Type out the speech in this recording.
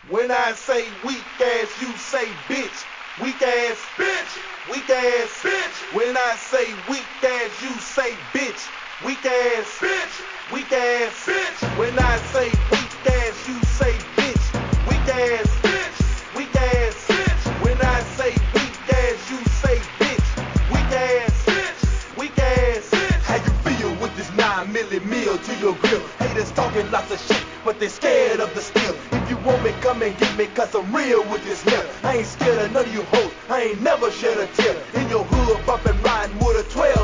When I say weak ass, you say bitch. Weak ass, bitch. Weak ass, bitch. When I say weak ass, you say bitch. Weak ass, bitch. Weak ass, bitch. When I say weak ass, you say bitch. Weak ass, bitch. Weak ass, bitch. When I say weak ass, you say bitch. Weak ass, bitch. Weak ass, bitch. How you feel with this 9 milli meal to your grill? Haters talking lots of shit, but they scared of the steel. If you want me, come and get me, cause I'm real with this here. I ain't scared of none of you hoes, I ain't never shed a tear. In your hood, bumpin' riding with a 12.